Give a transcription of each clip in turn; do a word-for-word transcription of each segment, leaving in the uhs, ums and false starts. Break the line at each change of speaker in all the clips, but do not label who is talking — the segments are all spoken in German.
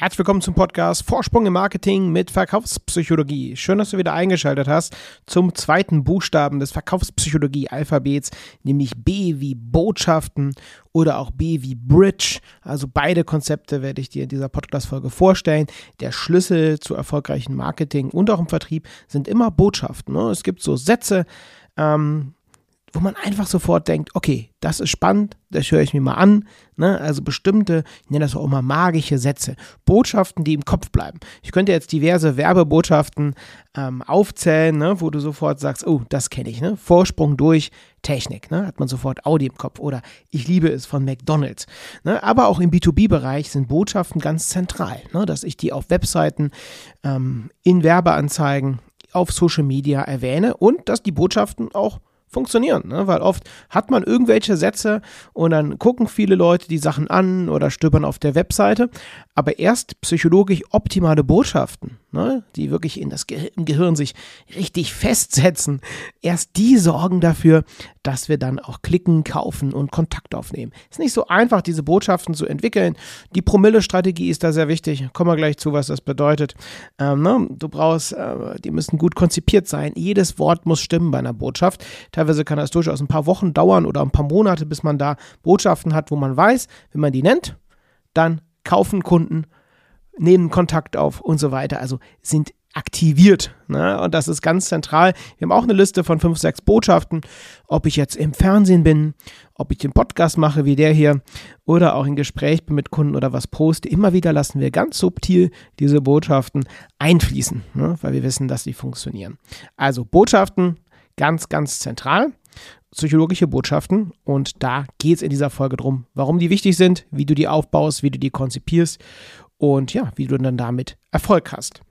Herzlich willkommen zum Podcast Vorsprung im Marketing mit Verkaufspsychologie. Schön, dass du wieder eingeschaltet hast zum zweiten Buchstaben des Verkaufspsychologie-Alphabets, nämlich B wie Botschaften oder auch B wie Bridge. Also beide Konzepte werde ich dir in dieser Podcast-Folge vorstellen. Der Schlüssel zu erfolgreichen Marketing und auch im Vertrieb sind immer Botschaften. Ne? Es gibt so Sätze, ähm, wo man einfach sofort denkt, okay, das ist spannend, das höre ich mir mal an. Ne? Also bestimmte, ich nenne das auch immer magische Sätze, Botschaften, die im Kopf bleiben. Ich könnte jetzt diverse Werbebotschaften ähm, aufzählen, ne? Wo du sofort sagst, oh, das kenne ich, ne? Vorsprung durch Technik, ne? Hat man sofort Audi im Kopf oder ich liebe es von McDonald's. Ne? Aber auch im B zwei B-Bereich sind Botschaften ganz zentral, ne? Dass ich die auf Webseiten, ähm, in Werbeanzeigen, auf Social Media erwähne und dass die Botschaften auch funktionieren, ne? Weil oft hat man irgendwelche Sätze und dann gucken viele Leute die Sachen an oder stöbern auf der Webseite, aber erst psychologisch optimale Botschaften, ne? Die wirklich in das Ge- im Gehirn sich richtig festsetzen, erst die sorgen dafür, dass wir dann auch klicken, kaufen und Kontakt aufnehmen. Ist nicht so einfach, diese Botschaften zu entwickeln. Die Promille-Strategie ist da sehr wichtig. Kommen wir gleich zu, was das bedeutet. Ähm, ne? Du brauchst, äh, die müssen gut konzipiert sein. Jedes Wort muss stimmen bei einer Botschaft. Teilweise kann das durchaus ein paar Wochen dauern oder ein paar Monate, bis man da Botschaften hat, wo man weiß, wenn man die nennt, dann kaufen Kunden, nehmen Kontakt auf und so weiter. Also sind aktiviert, ne? Und das ist ganz zentral. Wir haben auch eine Liste von fünf, sechs Botschaften, ob ich jetzt im Fernsehen bin, ob ich den Podcast mache wie der hier oder auch in Gespräch bin mit Kunden oder was poste. Immer wieder lassen wir ganz subtil diese Botschaften einfließen, ne? Weil wir wissen, dass sie funktionieren. Also Botschaften, ganz, ganz zentral. Psychologische Botschaften und da geht es in dieser Folge drum, warum die wichtig sind, wie du die aufbaust, wie du die konzipierst und ja, wie du dann damit Erfolg hast.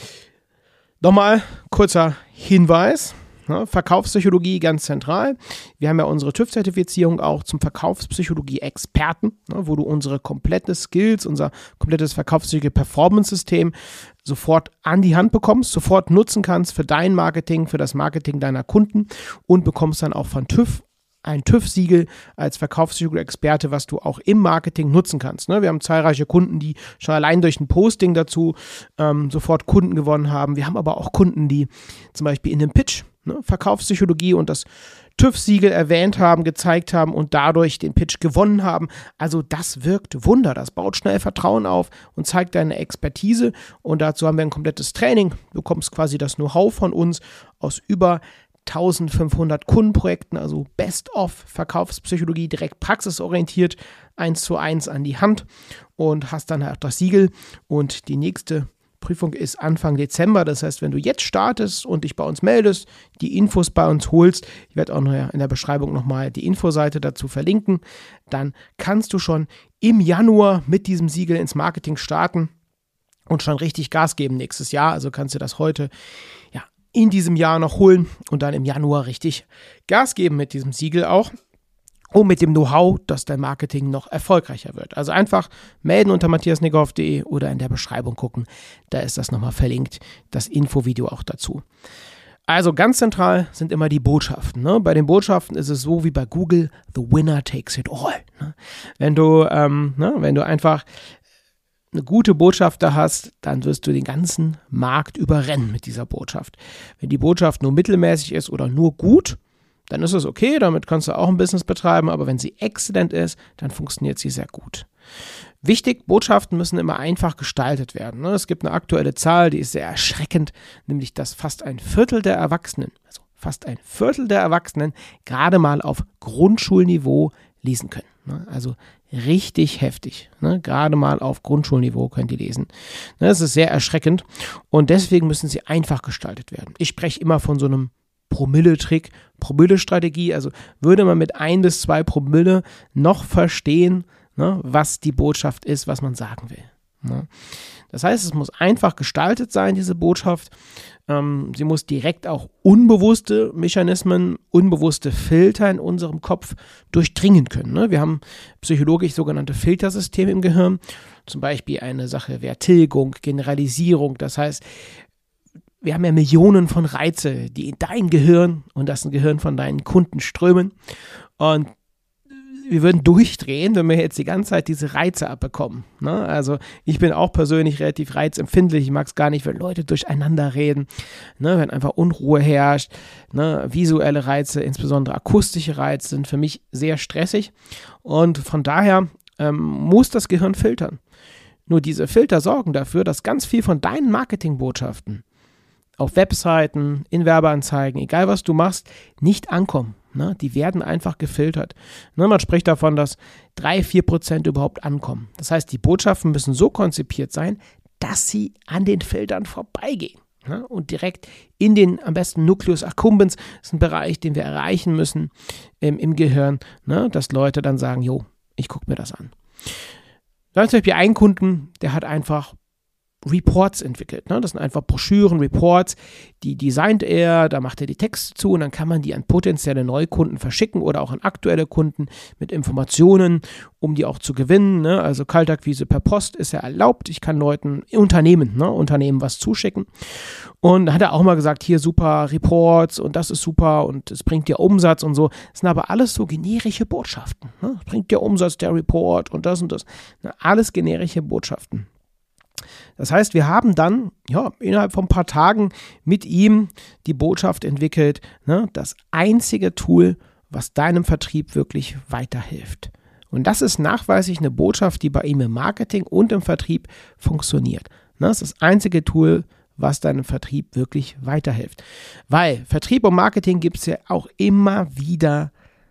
Nochmal kurzer Hinweis, ne, Verkaufspsychologie ganz zentral. Wir haben ja unsere TÜV-Zertifizierung auch zum Verkaufspsychologie-Experten, ne, wo du unsere komplette Skills, unser komplettes Verkaufspsychologie-Performance-System sofort an die Hand bekommst, sofort nutzen kannst für dein Marketing, für das Marketing deiner Kunden und bekommst dann auch von TÜV ein TÜV-Siegel als Verkaufspsychologie-Experte, was du auch im Marketing nutzen kannst. Ne? Wir haben zahlreiche Kunden, die schon allein durch ein Posting dazu ähm, sofort Kunden gewonnen haben. Wir haben aber auch Kunden, die zum Beispiel in dem Pitch, ne, Verkaufspsychologie und das TÜV-Siegel erwähnt haben, gezeigt haben und dadurch den Pitch gewonnen haben. Also das wirkt Wunder, das baut schnell Vertrauen auf und zeigt deine Expertise und dazu haben wir ein komplettes Training. Du bekommst quasi das Know-how von uns aus über eintausendfünfhundert Kundenprojekten, also Best-of Verkaufspsychologie, direkt praxisorientiert, eins zu eins an die Hand und hast dann halt das Siegel und die nächste Prüfung ist Anfang Dezember, das heißt, wenn du jetzt startest und dich bei uns meldest, die Infos bei uns holst, ich werde auch noch in der Beschreibung nochmal die Infoseite dazu verlinken, dann kannst du schon im Januar mit diesem Siegel ins Marketing starten und schon richtig Gas geben nächstes Jahr, also kannst du das heute, ja, in diesem Jahr noch holen und dann im Januar richtig Gas geben mit diesem Siegel auch und mit dem Know-how, dass dein Marketing noch erfolgreicher wird. Also einfach melden unter matthias niggerhoff punkt de oder in der Beschreibung gucken, da ist das nochmal verlinkt, das Infovideo auch dazu. Also ganz zentral sind immer die Botschaften. Ne? Bei den Botschaften ist es so wie bei Google, the winner takes it all. Ne? Wenn du, ähm, ne, wenn du einfach eine gute Botschaft da hast, dann wirst du den ganzen Markt überrennen mit dieser Botschaft. Wenn die Botschaft nur mittelmäßig ist oder nur gut, dann ist es okay, damit kannst du auch ein Business betreiben, aber wenn sie exzellent ist, dann funktioniert sie sehr gut. Wichtig, Botschaften müssen immer einfach gestaltet werden. Es gibt eine aktuelle Zahl, die ist sehr erschreckend, nämlich dass fast ein Viertel der Erwachsenen, also fast ein Viertel der Erwachsenen gerade mal auf Grundschulniveau lesen können. Also richtig heftig. Ne? Gerade mal auf Grundschulniveau könnt ihr lesen. Das ist sehr erschreckend und deswegen müssen sie einfach gestaltet werden. Ich spreche immer von so einem Promille-Trick, Promille-Strategie. Also würde man mit ein bis zwei Promille noch verstehen, ne, was die Botschaft ist, was man sagen will. Ne? Das heißt, es muss einfach gestaltet sein, diese Botschaft. Ähm, sie muss direkt auch unbewusste Mechanismen, unbewusste Filter in unserem Kopf durchdringen können. Ne? Wir haben psychologisch sogenannte Filtersysteme im Gehirn. Zum Beispiel eine Sache wäre Tilgung, Generalisierung. Das heißt, wir haben ja Millionen von Reize, die in dein Gehirn und das Gehirn von deinen Kunden strömen. Und wir würden durchdrehen, wenn wir jetzt die ganze Zeit diese Reize abbekommen. Ne? Also ich bin auch persönlich relativ reizempfindlich. Ich mag es gar nicht, wenn Leute durcheinander reden, ne? Wenn einfach Unruhe herrscht. Ne? Visuelle Reize, insbesondere akustische Reize, sind für mich sehr stressig. Und von daher ähm, muss das Gehirn filtern. Nur diese Filter sorgen dafür, dass ganz viel von deinen Marketingbotschaften auf Webseiten, in Werbeanzeigen, egal was du machst, nicht ankommen. Ne? Die werden einfach gefiltert. Ne? Man spricht davon, dass drei bis vier Prozent überhaupt ankommen. Das heißt, die Botschaften müssen so konzipiert sein, dass sie an den Filtern vorbeigehen. Ne? Und direkt in den, am besten Nucleus accumbens, ist ein Bereich, den wir erreichen müssen ähm, im Gehirn, ne? Dass Leute dann sagen, jo, ich gucke mir das an. Da ist zum Beispiel ein Kunden, der hat einfach Reports entwickelt. Ne? Das sind einfach Broschüren, Reports, die designt er, da macht er die Texte zu und dann kann man die an potenzielle Neukunden verschicken oder auch an aktuelle Kunden mit Informationen, um die auch zu gewinnen. Ne? Also Kaltakquise per Post ist ja erlaubt. Ich kann Leuten, Unternehmen, ne? Unternehmen was zuschicken. Und da hat er auch mal gesagt, hier super Reports und das ist super und es bringt dir Umsatz und so. Das sind aber alles so generische Botschaften. Ne? Es bringt dir Umsatz, der Report und das und das. Ne? Alles generische Botschaften. Das heißt, wir haben dann ja, innerhalb von ein paar Tagen mit ihm die Botschaft entwickelt, ne, das einzige Tool, was deinem Vertrieb wirklich weiterhilft. Und das ist nachweislich eine Botschaft, die bei ihm im Marketing und im Vertrieb funktioniert. Ne, das ist das einzige Tool, was deinem Vertrieb wirklich weiterhilft. Weil Vertrieb und Marketing gibt es ja auch immer wieder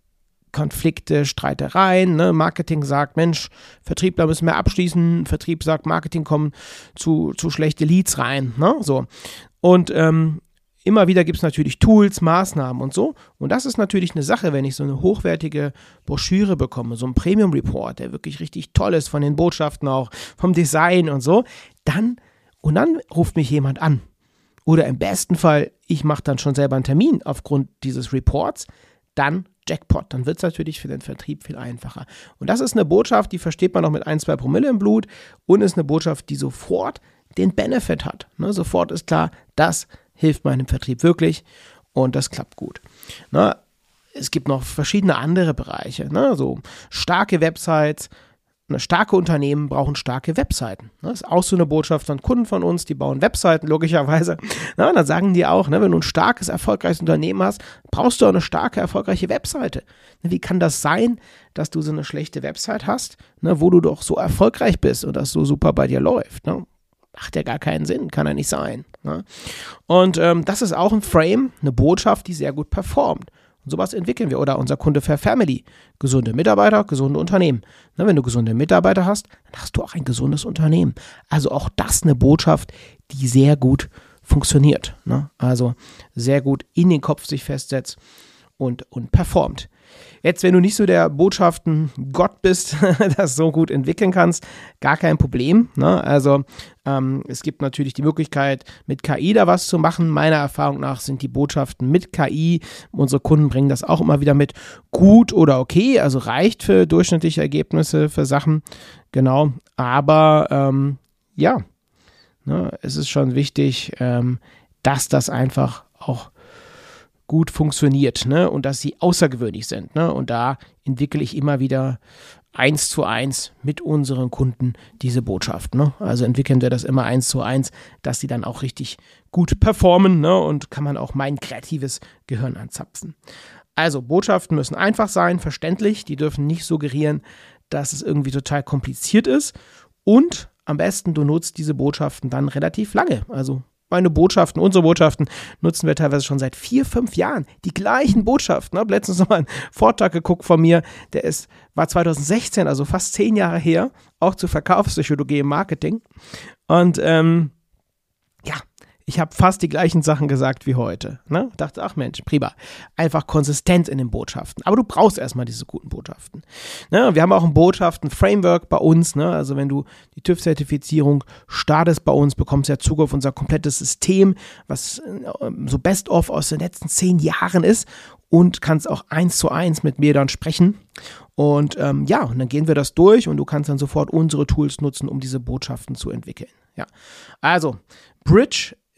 Konflikte, Streitereien. Ne? Marketing sagt, Mensch, Vertriebler müssen mehr abschließen. Vertrieb sagt, Marketing kommen zu, zu schlechte Leads rein. Ne? So. Und ähm, immer wieder gibt es natürlich Tools, Maßnahmen und so. Und das ist natürlich eine Sache, wenn ich so eine hochwertige Broschüre bekomme, so ein Premium-Report, der wirklich richtig toll ist von den Botschaften auch, vom Design und so, dann, und dann ruft mich jemand an. Oder im besten Fall, ich mache dann schon selber einen Termin aufgrund dieses Reports, dann Jackpot, dann wird es natürlich für den Vertrieb viel einfacher. Und das ist eine Botschaft, die versteht man auch mit ein, zwei Promille im Blut und ist eine Botschaft, die sofort den Benefit hat. Ne, sofort ist klar, das hilft meinem Vertrieb wirklich und das klappt gut. Ne, es gibt noch verschiedene andere Bereiche, ne, so starke Websites. Starke Unternehmen brauchen starke Webseiten. Das ist auch so eine Botschaft von Kunden von uns, die bauen Webseiten, logischerweise. Na, dann sagen die auch, ne, wenn du ein starkes, erfolgreiches Unternehmen hast, brauchst du auch eine starke, erfolgreiche Webseite. Wie kann das sein, dass du so eine schlechte Website hast, ne, wo du doch so erfolgreich bist und das so super bei dir läuft? Ne? Macht ja gar keinen Sinn, kann ja nicht sein. Ne? Und ähm, das ist auch ein Frame, eine Botschaft, die sehr gut performt. Und sowas entwickeln wir. Oder unser Kunde Fair Family. Gesunde Mitarbeiter, gesunde Unternehmen. Na, wenn du gesunde Mitarbeiter hast, dann hast du auch ein gesundes Unternehmen. Also auch das eine Botschaft, die sehr gut funktioniert. Ne? Also sehr gut in den Kopf sich festsetzt und, und performt. Jetzt, wenn du nicht so der Botschaften-Gott bist, das so gut entwickeln kannst, gar kein Problem. Ne? Also ähm, es gibt natürlich die Möglichkeit, mit K I da was zu machen. Meiner Erfahrung nach sind die Botschaften mit K I, unsere Kunden bringen das auch immer wieder mit, gut oder okay, also reicht für durchschnittliche Ergebnisse, für Sachen, genau. Aber ähm, ja, ne, es ist schon wichtig, ähm, dass das einfach auch gut funktioniert, ne? Und dass sie außergewöhnlich sind. Ne? Und da entwickle ich immer wieder eins zu eins mit unseren Kunden diese Botschaft. Ne? Also entwickeln wir das immer eins zu eins, dass sie dann auch richtig gut performen, ne? Und kann man auch mein kreatives Gehirn anzapfen. Also Botschaften müssen einfach sein, verständlich, die dürfen nicht suggerieren, dass es irgendwie total kompliziert ist und am besten du nutzt diese Botschaften dann relativ lange, also meine Botschaften, unsere Botschaften nutzen wir teilweise schon seit vier, fünf Jahren. Die gleichen Botschaften. Ich habe letztens noch mal einen Vortrag geguckt von mir, der ist, war zwanzig sechzehn, also fast zehn Jahre her, auch zu Verkaufspsychologie im Marketing. Und ähm, ja, ich habe fast die gleichen Sachen gesagt wie heute. Ne? Dachte, ach Mensch, prima. Einfach Konsistenz in den Botschaften. Aber du brauchst erstmal diese guten Botschaften. Ne? Wir haben auch ein Botschaften-Framework bei uns. Ne? Also wenn du die TÜV-Zertifizierung startest bei uns, bekommst du ja Zugriff auf unser komplettes System, was so best-of aus den letzten zehn Jahren ist und kannst auch eins zu eins mit mir dann sprechen. Und ähm, ja, und dann gehen wir das durch und du kannst dann sofort unsere Tools nutzen, um diese Botschaften zu entwickeln. Ja, also Bridge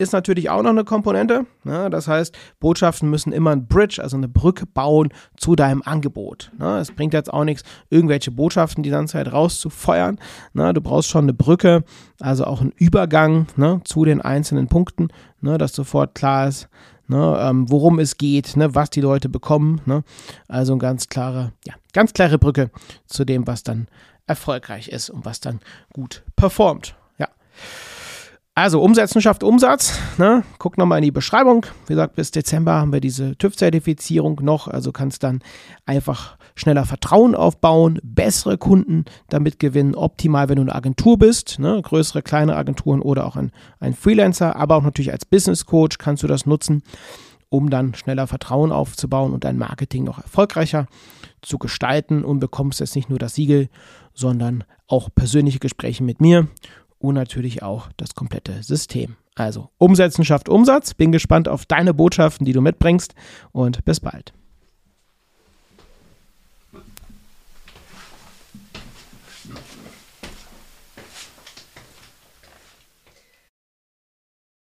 ist natürlich auch noch eine Komponente. Ne? Das heißt, Botschaften müssen immer ein Bridge, also eine Brücke bauen zu deinem Angebot. Ne? Es bringt jetzt auch nichts, irgendwelche Botschaften die ganze Zeit rauszufeuern. Ne? Du brauchst schon eine Brücke, also auch einen Übergang, ne, zu den einzelnen Punkten, ne, dass sofort klar ist, ne, ähm, worum es geht, ne, was die Leute bekommen. Ne? Also eine ganz klare, ja, ganz klare Brücke zu dem, was dann erfolgreich ist und was dann gut performt. Ja. Also Umsetzen schafft Umsatz. Ne? Guck nochmal in die Beschreibung. Wie gesagt, bis Dezember haben wir diese TÜV-Zertifizierung noch. Also kannst dann einfach schneller Vertrauen aufbauen, bessere Kunden damit gewinnen. Optimal, wenn du eine Agentur bist, ne? Größere, kleine Agenturen oder auch ein, ein Freelancer. Aber auch natürlich als Business Coach kannst du das nutzen, um dann schneller Vertrauen aufzubauen und dein Marketing noch erfolgreicher zu gestalten. Und bekommst jetzt nicht nur das Siegel, sondern auch persönliche Gespräche mit mir. Und natürlich auch das komplette System. Also Umsetzen schafft Umsatz. Bin gespannt auf deine Botschaften, die du mitbringst und bis bald.